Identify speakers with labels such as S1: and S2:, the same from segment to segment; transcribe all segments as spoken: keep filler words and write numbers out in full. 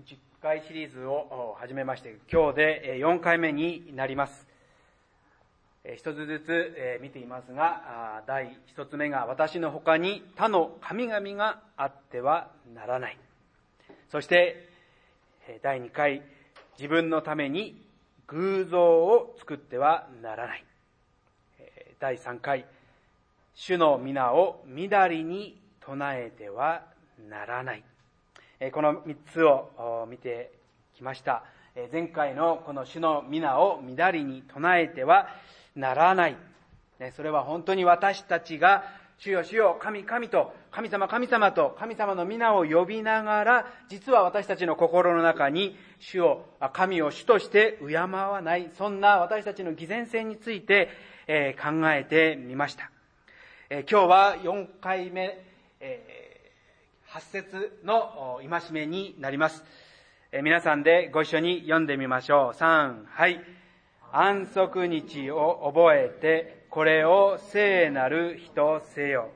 S1: じゅっかいシリーズを始めまして、今日でよんかいめになります。一つずつ見ていますが、第一つ目が、私の他に他の神々があってはならない。そして第二回、自分のために偶像を作ってはならない。第三回、主の皆をみだりに唱えてはならない。この三つを見てきました。前回のこの主の皆をみだりに唱えてはならない。それは本当に私たちが主よ主よ神神と神様神様と神様の皆を呼びながら、実は私たちの心の中に主を神を主として敬わない、そんな私たちの偽善性について考えてみました。今日はよんかいめ、はち節の戒めになります。皆さんでご一緒に読んでみましょう。さん、はい。安息日を覚えて、これを聖なる日とせよ。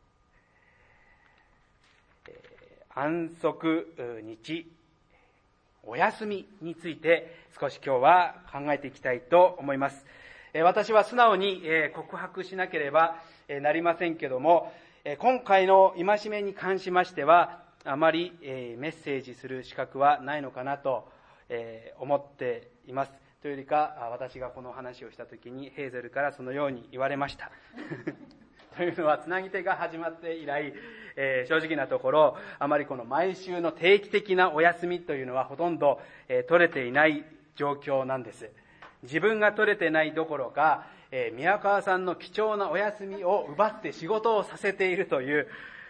S1: 安息日、お休みについて少し今日は考えていきたいと思います。私は素直に告白しなければなりませんけども、今回の戒めに関しましては、あまりメッセージする資格はないのかなと思っています。というよりか、私がこの話をしたときにヘーゼルからそのように言われました。というのは、つなぎ手が始まって以来、正直なところ、あまりこの毎週の定期的なお休みというのはほとんど取れていない状況なんです。自分が取れてないどころか、えー、宮川さんの貴重なお休みを奪って仕事をさせているという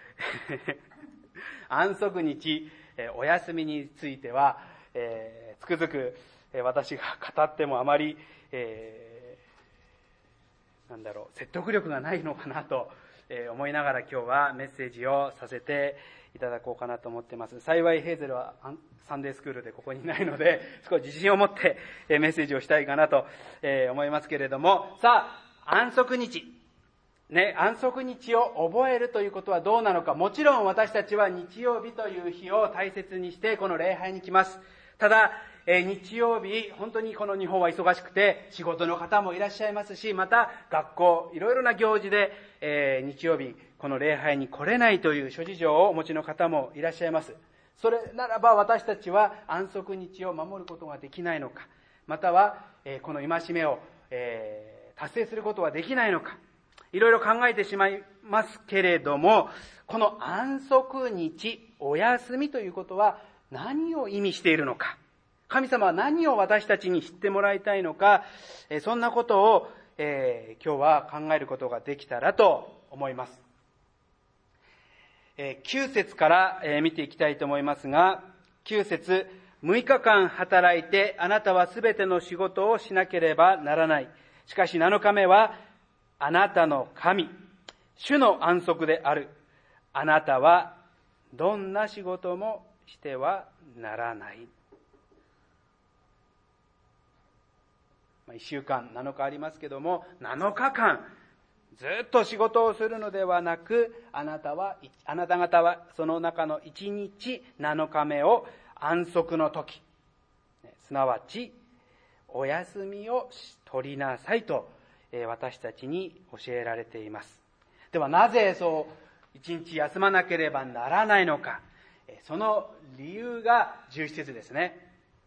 S1: 安息日、えー、お休みについては、えー、つくづく、えー、私が語ってもあまり、えー、なんだろう説得力がないのかなと、えー、思いながら今日はメッセージをさせていただこうかなと思っています。幸いヘーゼルはサンデースクールでここにいないので、少し自信を持ってメッセージをしたいかなと思いますけれども、さあ、安息日。ね、安息日を覚えるということはどうなのか。もちろん私たちは日曜日という日を大切にしてこの礼拝に来ます。ただ、日曜日、本当にこの日本は忙しくて、仕事の方もいらっしゃいますし、また学校、いろいろな行事で、えー、日曜日、この礼拝に来れないという諸事情をお持ちの方もいらっしゃいます。それならば私たちは安息日を守ることができないのか、または、えー、この戒めを、えー、達成することはできないのか、いろいろ考えてしまいますけれども、この安息日、お休みということは何を意味しているのか、神様は何を私たちに知ってもらいたいのか、そんなことを、えー、今日は考えることができたらと思います。えー、きゅう節から、えー、見ていきたいと思いますが、きゅう節、むいかかん働いてあなたはすべての仕事をしなければならない。しかしなのかめはあなたの神、主の安息である。あなたはどんな仕事もしてはならない。いっしゅうかん、なのかありますけども、なのかかん、ずっと仕事をするのではなく、あなたは、あなた方はその中のいちにちなのかめを安息の時、すなわちお休みを取りなさいと、私たちに教えられています。ではなぜそういちにち休まなければならないのか、その理由がじゅういち節ですね。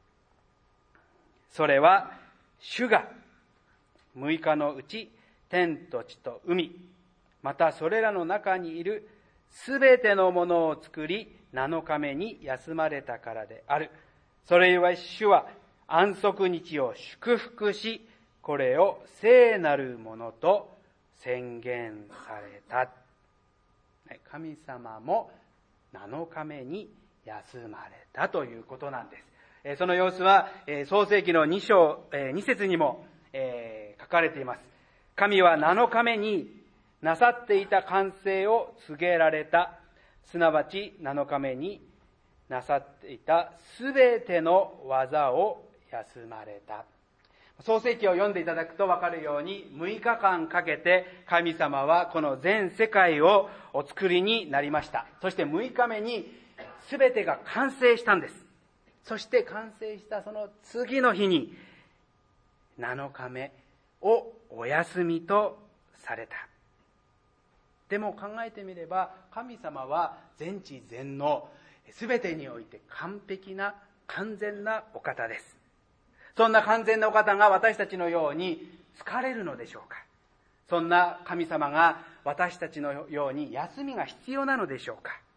S1: それは主がむいかのうち天と地と海、またそれらの中にいるすべてのものを作り、なのかめに休まれたからである。それゆえ主は安息日を祝福し、これを聖なるものと宣言された。神様もなのかめに休まれたということなんです。その様子は創世記のに章に節にも書かれています。神はなのかめになさっていた完成を告げられた。すなわちなのかめになさっていたすべての技を休まれた。創世記を読んでいただくと分かるように、むいかかんかけて神様はこの全世界をお作りになりました。そしてむいかめにすべてが完成したんです。 そして完成したその次の日になのかめをお休みとされた。でも考えてみれば、神様は全知全能、すべてにおいて完璧な完全なお方です。そんな完全なお方が私たちのように疲れるのでしょうか。そんな神様が私たちのように休みが必要なのでしょうか。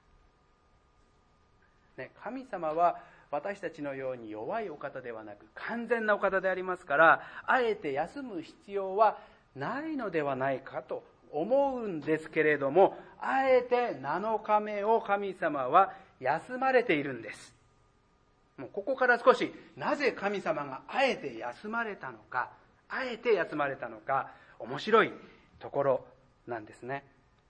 S1: ね、神様は私たちのように弱いお方ではなく完全なお方でありますから、あえて休む必要はないのではないかと思うんですけれども、あえてなのかめを神様は休まれているんです。もうここから少し、なぜ神様があえて休まれたのか、あえて休まれたのか、面白いところなんですね。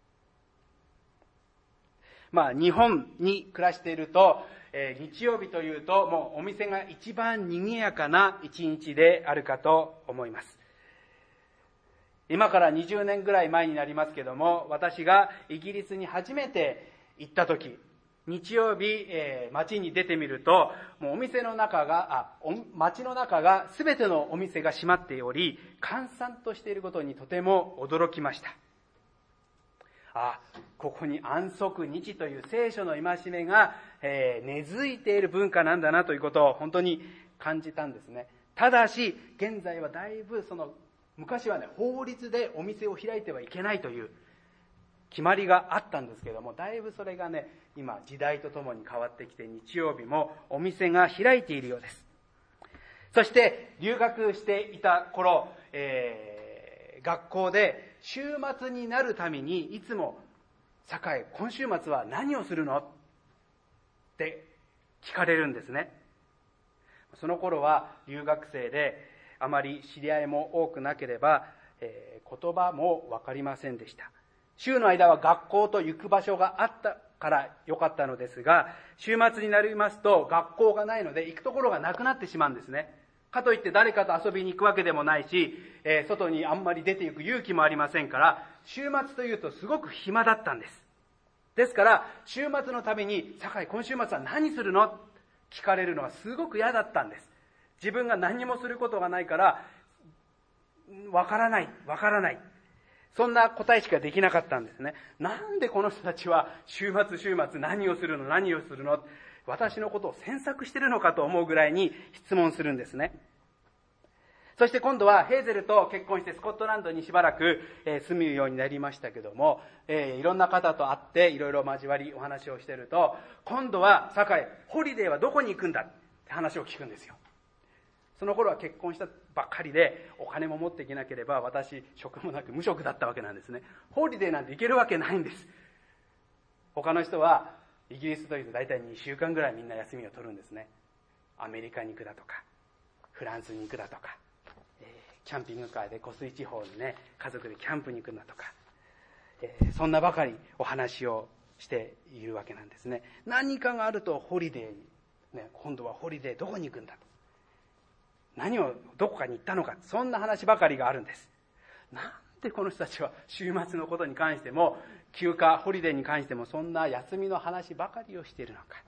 S1: まあ日本に暮らしていると、えー、日曜日というともうお店が一番賑やかな一日であるかと思います。今からにじゅうねんぐらい前になりますけども、私がイギリスに初めて行った時、日曜日、えー、街に出てみると、もうお店の中が、あ、街の中が全てのお店が閉まっており、閑散としていることにとても驚きました。あ、ここに安息日という聖書の戒めが、えー、根付いている文化なんだなということを本当に感じたんですね。ただし、現在はだいぶその、昔はね、法律でお店を開いてはいけないという決まりがあったんですけども、だいぶそれがね、今時代とともに変わってきて、日曜日もお店が開いているようです。そして留学していた頃、えー、学校で週末になるためにいつも酒井、今週末は何をするのって聞かれるんですね。その頃は留学生であまり知り合いも多くなければ、えー、言葉も分かりませんでした。週の間は学校と行く場所があったからよかったのですが、週末になりますと学校がないので行くところがなくなってしまうんですね。かといって誰かと遊びに行くわけでもないし、えー、外にあんまり出て行く勇気もありませんから、週末というとすごく暇だったんです。ですから週末のために、酒井今週末は何するの？聞かれるのはすごく嫌だったんです。自分が何もすることがないから、わからない、わからない。そんな答えしかできなかったんですね。なんでこの人たちは週末週末何をするの何をするの、私のことを詮索しているのかと思うぐらいに質問するんですね。そして今度はヘーゼルと結婚してスコットランドにしばらく住むようになりましたけども、えー、いろんな方と会っていろいろ交わりお話をしていると、今度は酒井、ホリデーはどこに行くんだって話を聞くんですよ。その頃は結婚したばっかりでお金も持っていけなければ、私職もなく無職だったわけなんですね。ホリデーなんて行けるわけないんです。他の人はイギリスというと大体にしゅうかんぐらいみんな休みを取るんですね。アメリカに行くだとかフランスに行くだとか、えー、キャンピングカーで湖水地方にね、家族でキャンプに行くんだとか、えー、そんなばかりお話をしているわけなんですね。何かがあるとホリデーに、ね、今度はホリデーどこに行くんだと、何をどこかに行ったのか、そんな話ばかりがあるんです。なんでこの人たちは週末のことに関しても、休暇ホリデーに関しても、そんな休みの話ばかりをしているのか。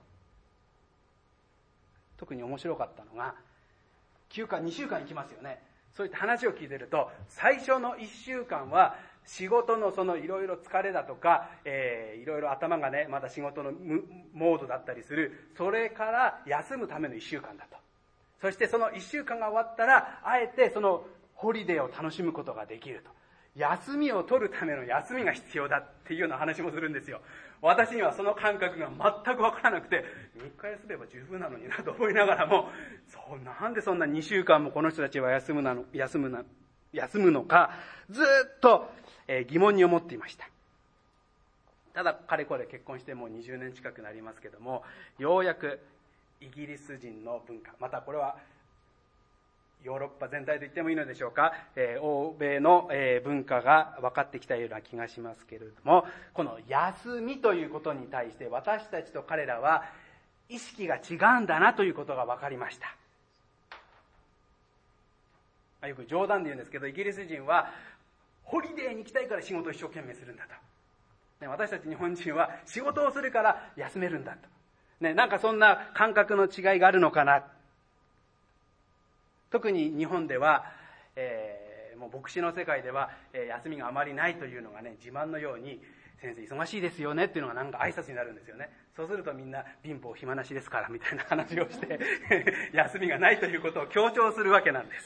S1: 特に面白かったのが、休暇にしゅうかん行きますよね。そういった話を聞いていると、最初のいっしゅうかんは仕事のそのいろいろ疲れだとか、えー、いろいろ頭がねまだ仕事のモードだったりする、それから休むためのいっしゅうかんだと。そしてそのいっしゅうかんが終わったら、あえてそのホリデーを楽しむことができると。休みを取るための休みが必要だっていうような話もするんですよ。私にはその感覚が全くわからなくて、みっか休めば十分なのになと思いながらも、そうなんでそんなにしゅうかんもこの人たちは休むなの休むな休むのか、ずっと疑問に思っていました。ただかれこれ結婚してもうにじゅうねん近くなりますけども、ようやくイギリス人の文化、またこれはヨーロッパ全体と言ってもいいのでしょうか、えー、欧米の、えー、文化が分かってきたような気がしますけれども、この休みということに対して私たちと彼らは意識が違うんだなということが分かりました。よく冗談で言うんですけど、イギリス人はホリデーに行きたいから仕事を一生懸命するんだと、私たち日本人は仕事をするから休めるんだと。 ね、なんかそんな感覚の違いがあるのかな。特に日本では、えー、もう牧師の世界では、えー、休みがあまりないというのがね、自慢のように、先生忙しいですよねっていうのがなんか挨拶になるんですよね。そうするとみんな貧乏暇なしですからみたいな話をして休みがないということを強調するわけなんです。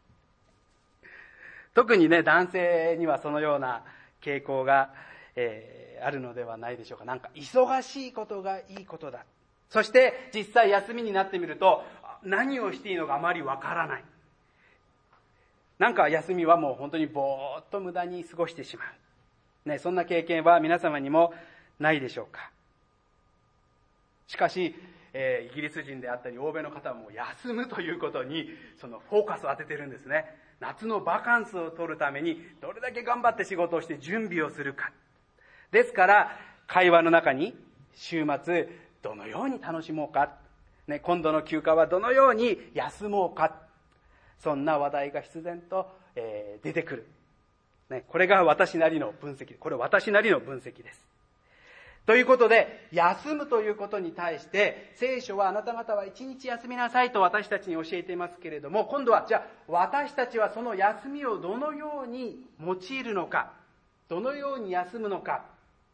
S1: 特にね、男性にはそのような傾向が、えー、あるのではないでしょうか。なんか忙しいことがいいことだ。そして実際休みになってみると何をしていいのかあまりわからない。なんか休みはもう本当にぼーっと無駄に過ごしてしまう。ね、そんな経験は皆様にもないでしょうか。しかし、えー、イギリス人であったり欧米の方はもう休むということにそのフォーカスを当ててるんですね。夏のバカンスを取るためにどれだけ頑張って仕事をして準備をするか。ですから会話の中に週末どのように楽しもうか、ね、今度の休暇はどのように休もうか、そんな話題が必然と、えー、出てくる、ね、これが私なりの分析、これ私なりの分析です。ということで、休むということに対して聖書はあなた方は一日休みなさいと私たちに教えていますけれども、今度はじゃあ私たちはその休みをどのように用いるのか、どのように休むのか、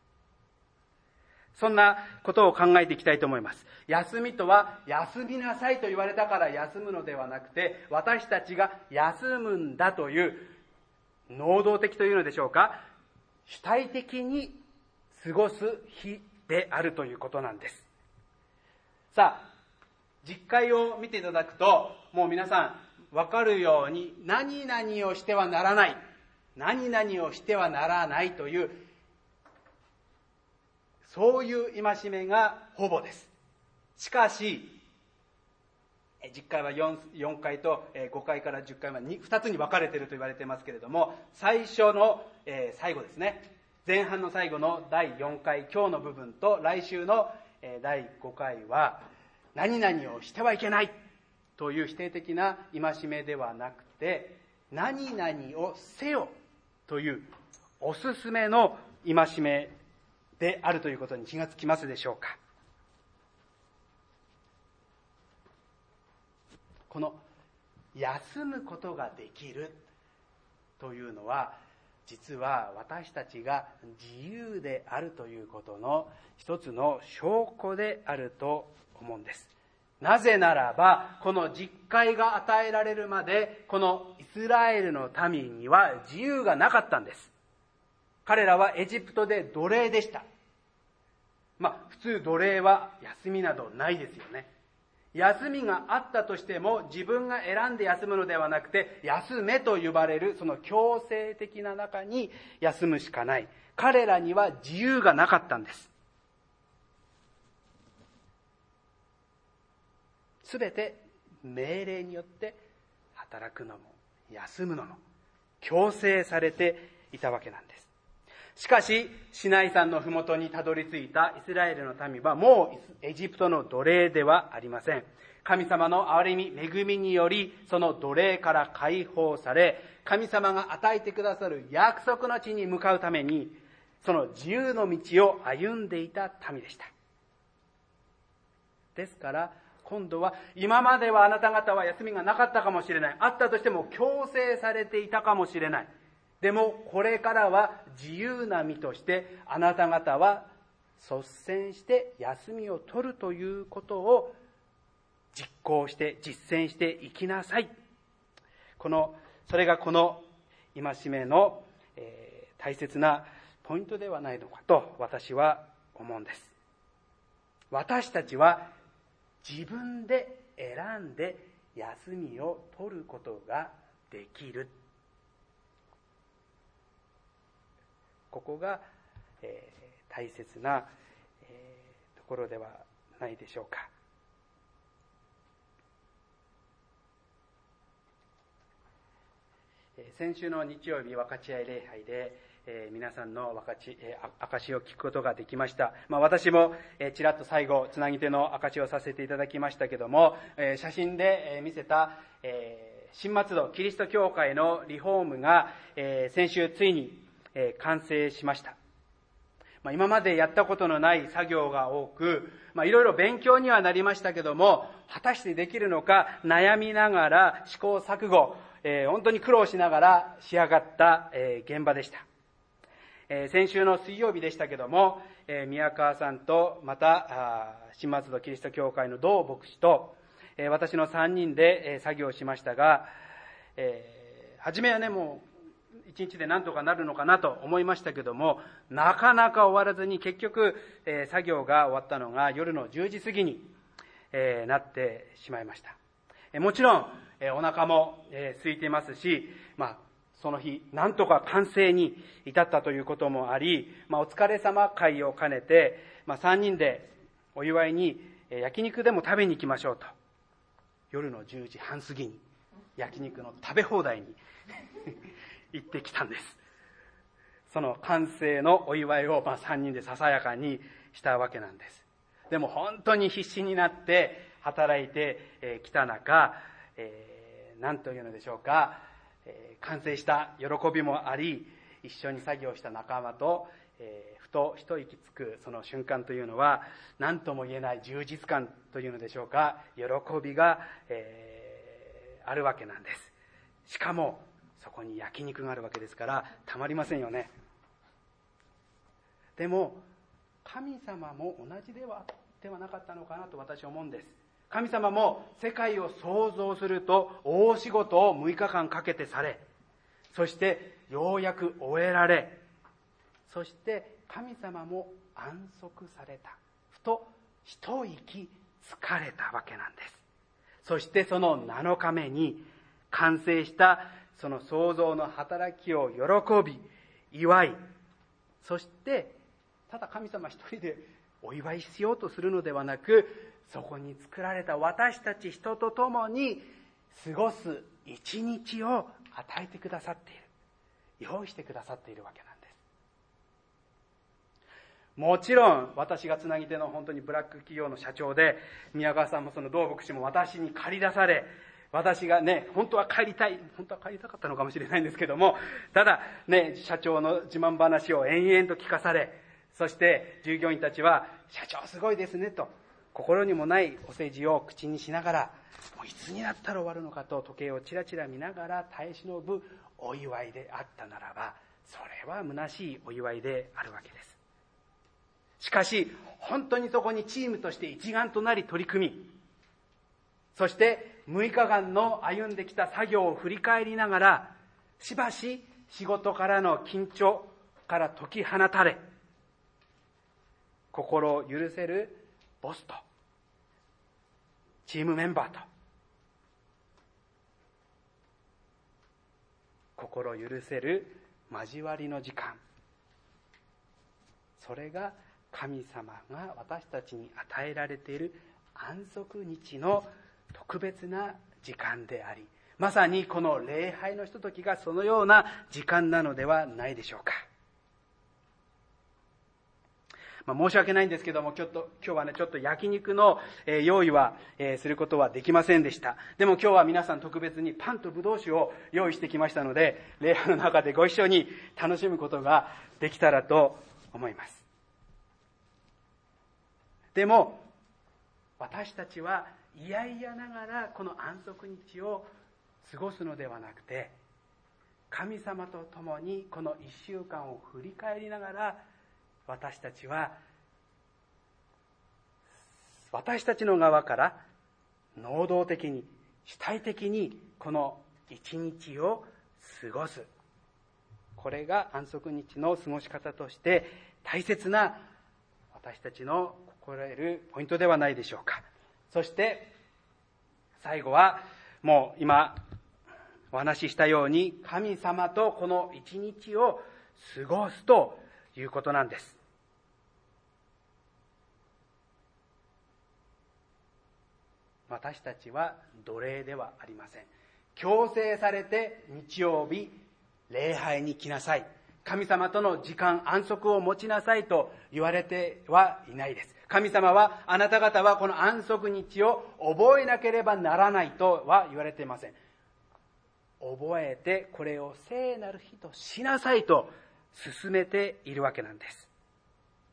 S1: そんなことを考えていきたいと思います。休みとは休みなさいと言われたから休むのではなくて、私たちが休むんだという能動的というのでしょうか、主体的に過ごす日であるということなんです。さあ、実会を見ていただくと、もう皆さん分かるように、何々をしてはならない、何々をしてはならないという、そういう戒めがほぼです。しかし、実会は 4, よんかいとごかいからじゅっかいまで 2, 2つに分かれていると言われていますけれども、最初の、えー、最後ですね、前半の最後のだいよんかい、今日の部分と来週のだいごかいは、何々をしてはいけないという否定的な戒めではなくて、何々をせよというおすすめの戒めであるということに気がつきますでしょうか。この休むことができるというのは、実は私たちが自由であるということの一つの証拠であると思うんです。なぜならば、この実会が与えられるまで、このイスラエルの民には自由がなかったんです。彼らはエジプトで奴隷でした。まあ普通奴隷は休みなどないですよね。休みがあったとしても自分が選んで休むのではなくて、休めと呼ばれるその強制的な中に休むしかない。彼らには自由がなかったんです。すべて命令によって働くのも休むのも強制されていたわけなんです。しかしシナイ山のふもとにたどり着いたイスラエルの民はもうエジプトの奴隷ではありません。神様の憐れみ恵みによりその奴隷から解放され、神様が与えてくださる約束の地に向かうためにその自由の道を歩んでいた民でした。ですから今度は、今まではあなた方は休みがなかったかもしれない、あったとしても強制されていたかもしれない、でもこれからは自由な身としてあなた方は率先して休みを取るということを実行して実践していきなさい。このそれがこの戒めの、えー、大切なポイントではないのかと私は思うんです。私たちは自分で選んで休みを取ることができる。ここが、えー、大切な、えー、ところではないでしょうか。えー、先週の日曜日分かち合い礼拝で、えー、皆さんの分かち、えー、証を聞くことができました。まあ、私も、えー、ちらっと最後つなぎ手の証をさせていただきましたけども、えー、写真で、えー、見せた、えー、新松戸キリスト教会のリフォームが、えー、先週ついに完成しました。 まあ、今までやったことのない作業が多く、まあ、いろいろ勉強にはなりましたけども、果たしてできるのか悩みながら試行錯誤、えー、本当に苦労しながら仕上がった、えー、現場でした。えー、先週の水曜日でしたけども、えー、宮川さんとまた新松戸キリスト教会の同牧師と、えー、私のさんにんで、えー、作業しましたが、えー、初めはねもう一日で何とかなるのかなと思いましたけども、なかなか終わらずに結局、えー、作業が終わったのが夜のじゅうじ過ぎに、えー、なってしまいました。えー、もちろん、えー、お腹も、えー、空いていますし、まあその日なんとか完成に至ったということもあり、まあ、お疲れ様会を兼ねて、まあ、さんにんでお祝いに焼肉でも食べに行きましょうと、夜のじゅうじはん過ぎに焼肉の食べ放題に行ってきたんです。その完成のお祝いを、まあ、さんにんでささやかにしたわけなんです。でも本当に必死になって働いてきた中、えー、何というのでしょうか、完成した喜びもあり、一緒に作業した仲間と、えー、ふと一息つくその瞬間というのは、何とも言えない充実感というのでしょうか、喜びが、えー、あるわけなんです。しかもそこに焼肉があるわけですからたまりませんよね。でも神様も同じではではなかったのかなと私は思うんです。神様も世界を創造すると大仕事をむいかかんかけてされ、そしてようやく終えられ、そして神様も安息された。ふと一息疲れたわけなんです。そしてそのなのかめに完成したその創造の働きを喜び祝い、そしてただ神様一人でお祝いしようとするのではなく、そこに作られた私たち人と共に過ごす一日を与えてくださっている、用意してくださっているわけなんです。もちろん私がつなぎ手の本当にブラック企業の社長で、宮川さんもその同牧師も私に借り出され、私がね本当は帰りたい本当は帰りたかったのかもしれないんですけども、ただね社長の自慢話を延々と聞かされ、そして従業員たちは社長すごいですねと心にもないお世辞を口にしながら、もういつになったら終わるのかと時計をちらちら見ながら耐え忍ぶお祝いであったならば、それは虚しいお祝いであるわけです。しかし本当にそこにチームとして一丸となり取り組み、そしてむいかかんの歩んできた作業を振り返りながら、しばし仕事からの緊張から解き放たれ、心を許せるボスとチームメンバーと心許せる交わりの時間、それが神様が私たちに与えられている安息日の特別な時間であり、まさにこの礼拝のひとときがそのような時間なのではないでしょうか。まあ、申し訳ないんですけども、今日と今日はねちょっと焼肉の、えー、用意は、えー、することはできませんでした。でも今日は皆さん特別にパンとブドウ酒を用意してきましたので、礼拝の中でご一緒に楽しむことができたらと思います。でも私たちはいやいやながらこの安息日を過ごすのではなくて、神様と共にこの一週間を振り返りながら、私たちは私たちの側から能動的に主体的にこの一日を過ごす、これが安息日の過ごし方として大切な私たちの心得るポイントではないでしょうか。そして最後はもう今お話ししたように、神様とこの一日を過ごすということなんです。私たちは奴隷ではありません。強制されて日曜日礼拝に来なさい、神様との時間安息を持ちなさいと言われてはいないです。神様はあなた方はこの安息日を覚えなければならないとは言われていません。覚えてこれを聖なる日としなさいと勧めているわけなんです。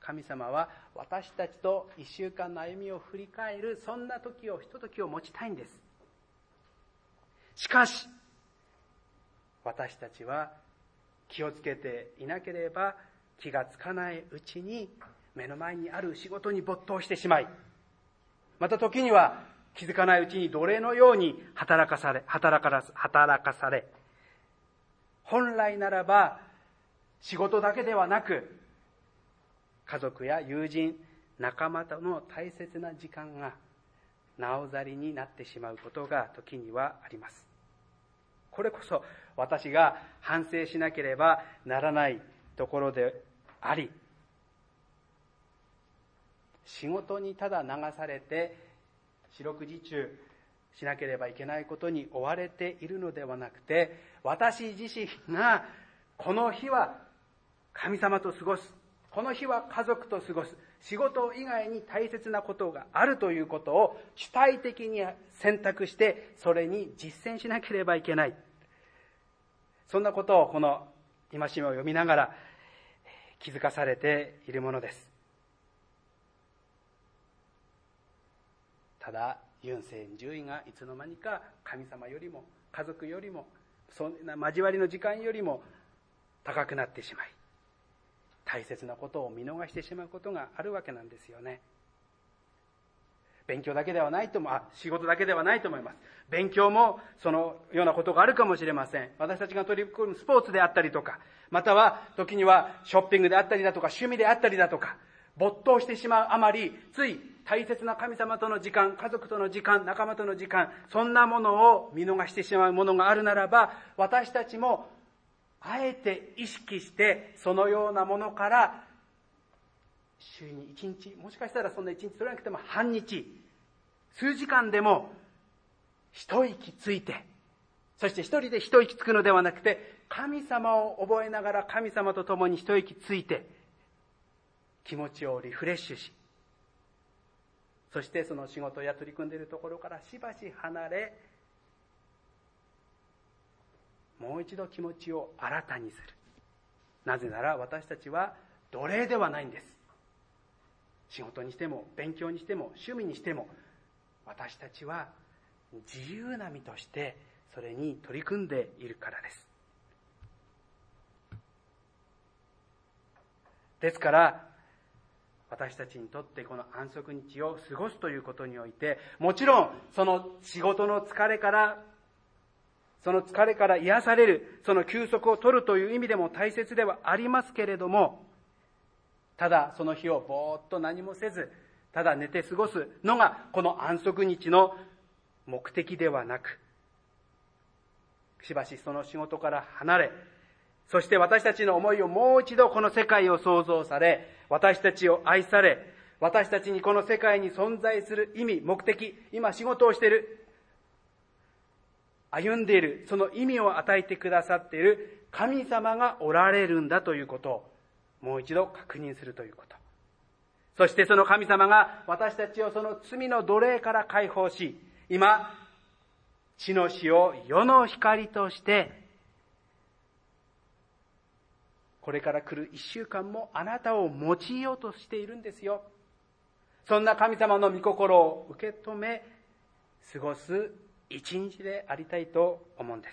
S1: 神様は私たちと一週間の歩みを振り返る、そんな時をひとときを持ちたいんです。しかし私たちは気をつけていなければ気がつかないうちに目の前にある仕事に没頭してしまい、また時には気づかないうちに奴隷のように働かされ働か働かされ本来ならば仕事だけではなく家族や友人、仲間との大切な時間がなおざりになってしまうことが時にはあります。これこそ私が反省しなければならないところであり、仕事にただ流されて四六時中しなければいけないことに追われているのではなくて、私自身がこの日は神様と過ごす、この日は家族と過ごす、仕事以外に大切なことがあるということを主体的に選択してそれに実践しなければいけない。そんなことをこの戒めを読みながら気づかされているものです。ただ優先順位がいつの間にか神様よりも家族よりもそんな交わりの時間よりも高くなってしまい、大切なことを見逃してしまうことがあるわけなんですよね。勉強だけではないともあ仕事だけではないと思います。勉強もそのようなことがあるかもしれません。私たちが取り組むスポーツであったりとか、または時にはショッピングであったりだとか趣味であったりだとか、没頭してしまうあまりつい大切な神様との時間、家族との時間、仲間との時間、そんなものを見逃してしまうものがあるならば、私たちもあえて意識してそのようなものから週にいちにち、もしかしたらそんないちにち取らなくても半日、数時間でも一息ついて、そして一人で一息つくのではなくて、神様を覚えながら神様と共に一息ついて気持ちをリフレッシュし、そしてその仕事や取り組んでいるところからしばし離れ、もう一度気持ちを新たにする。なぜなら私たちは奴隷ではないんです。仕事にしても勉強にしても趣味にしても、私たちは自由な身としてそれに取り組んでいるからです。ですから私たちにとってこの安息日を過ごすということにおいて、もちろんその仕事の疲れからその疲れから癒される、その休息を取るという意味でも大切ではありますけれども、ただその日をぼーっと何もせずただ寝て過ごすのがこの安息日の目的ではなく、しばしその仕事から離れ、そして私たちの思いをもう一度この世界を創造され、私たちを愛され、私たちにこの世界に存在する意味、目的、今仕事をしている、歩んでいる、その意味を与えてくださっている神様がおられるんだということをもう一度確認するということ。そしてその神様が私たちをその罪の奴隷から解放し、今地の死を世の光としてこれから来る一週間もあなたを用いようとしているんですよ。そんな神様の御心を受け止め過ごす一日でありたいと思うんです。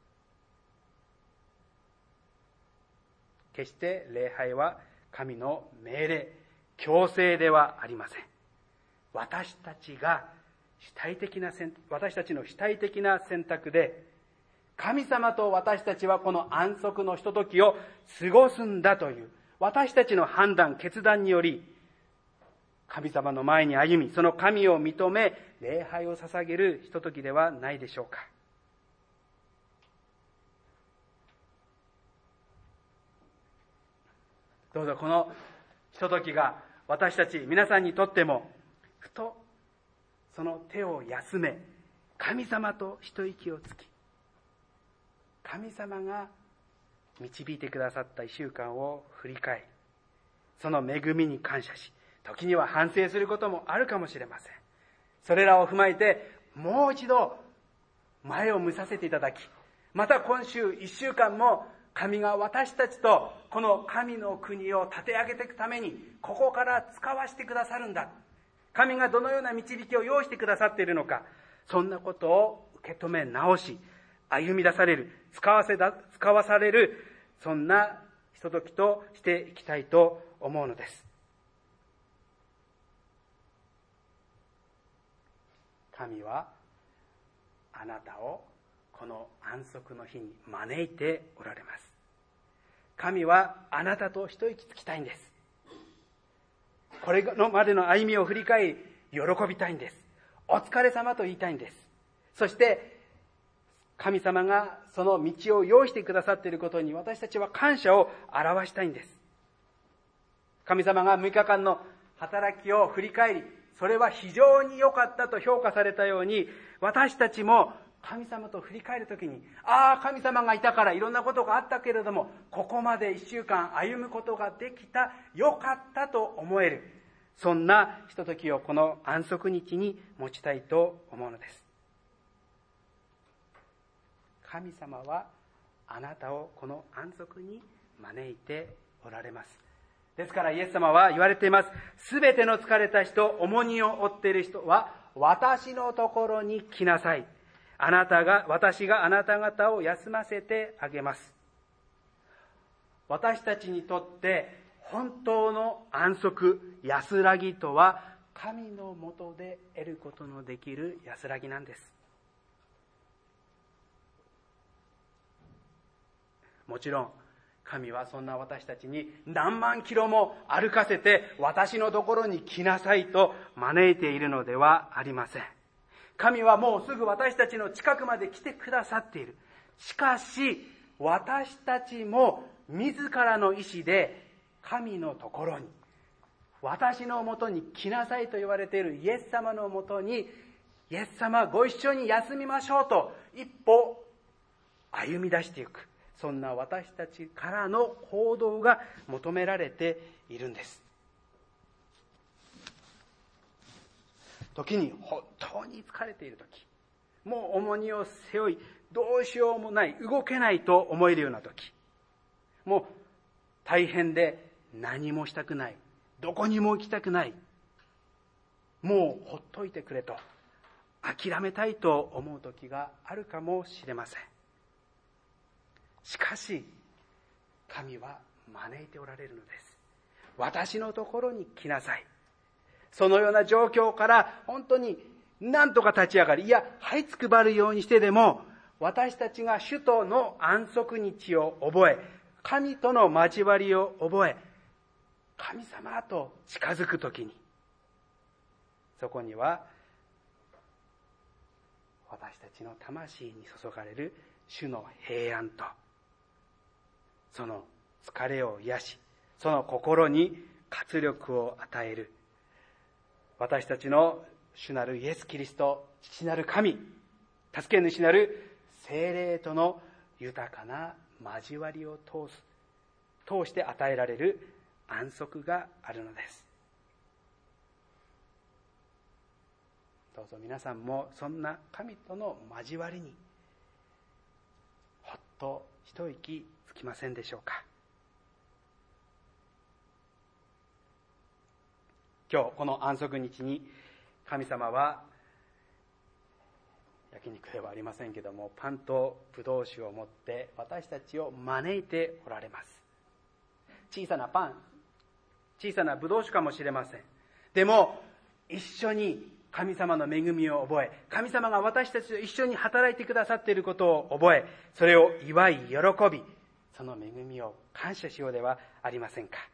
S1: 決して礼拝は神の命令、強制ではありません。私たちが主体的な私たちの主体的な選択で、神様と私たちはこの安息のひとときを過ごすんだという私たちの判断、決断により神様の前に歩み、その神を認め礼拝を捧げるひとときではないでしょうか。どうぞこのひとときが私たち皆さんにとってもふとその手を休め、神様と一息をつき、神様が導いてくださった一週間を振り返り、その恵みに感謝し、時には反省することもあるかもしれません。それらを踏まえてもう一度前を向させていただき、また今週一週間も神が私たちとこの神の国を立て上げていくためにここから使わせてくださるんだ。神がどのような導きを用意してくださっているのか、そんなことを受け止め直し、歩み出される、使わせだ、使わされる、そんなひとときとしていきたいと思うのです。神はあなたをこの安息の日に招いておられます。神はあなたと一息つきたいんです。これまでの歩みを振り返り喜びたいんです。お疲れ様と言いたいんです。そして神様がその道を用意してくださっていることに私たちは感謝を表したいんです。神様がむいかかんの働きを振り返り、それは非常に良かったと評価されたように、私たちも神様と振り返るときに、ああ、神様がいたからいろんなことがあったけれども、ここまで一週間歩むことができた、良かったと思える。そんなひとときをこの安息日に持ちたいと思うのです。神様はあなたをこの安息に招いておられます。ですからイエス様は言われています。すべての疲れた人、重荷を負っている人は私のところに来なさい。あなたが、私があなた方を休ませてあげます。私たちにとって本当の安息、安らぎとは神のもとで得ることのできる安らぎなんです。もちろん神はそんな私たちに何万キロも歩かせて私のところに来なさいと招いているのではありません。神はもうすぐ私たちの近くまで来てくださっている。しかし私たちも自らの意志で神のところに、私のもとに来なさいと言われているイエス様のもとに、イエス様ご一緒に休みましょうと一歩歩み出していく。そんな私たちからの行動が求められているんです。時に本当に疲れている時、もう重荷を背負いどうしようもない、動けないと思えるような時、もう大変で何もしたくない、どこにも行きたくない、もうほっといてくれと諦めたいと思う時があるかもしれません。しかし神は招いておられるのです。私のところに来なさい。そのような状況から本当に何とか立ち上がり、いや這いつくばるようにしてでも、私たちが主との安息日を覚え、神との交わりを覚え、神様と近づくときに、そこには私たちの魂に注がれる主の平安と、その疲れを癒し、その心に活力を与える、私たちの主なるイエス・キリスト、父なる神、助け主なる聖霊との豊かな交わりを通す、通して与えられる安息があるのです。どうぞ皆さんもそんな神との交わりにほっと一息つきませんでしょうか。今日この安息日に神様は焼肉ではありませんけども、パンとブドウ酒を持って私たちを招いておられます。小さなパン、小さなブドウ酒かもしれません。でも一緒に神様の恵みを覚え、神様が私たちと一緒に働いてくださっていることを覚え、それを祝い喜び、その恵みを感謝しようではありませんか。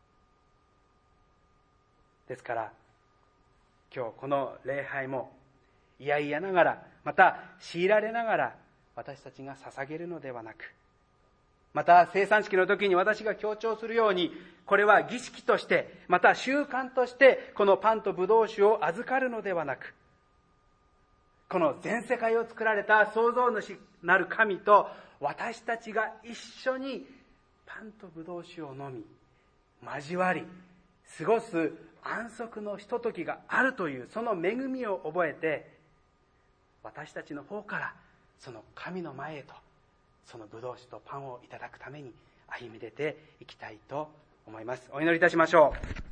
S1: ですから今日この礼拝もいやいやながら、また強いられながら私たちが捧げるのではなく、また聖餐式の時に私が強調するように、これは儀式として、また習慣としてこのパンとブドウ酒を預かるのではなく、この全世界を作られた創造主なる神と私たちが一緒にパンとブドウ酒を飲み交わり過ごす安息のひとときがあるという、その恵みを覚えて、私たちの方からその神の前へとそのブドウ酒とパンをいただくために歩み出ていきたいと思います。お祈りいたしましょう。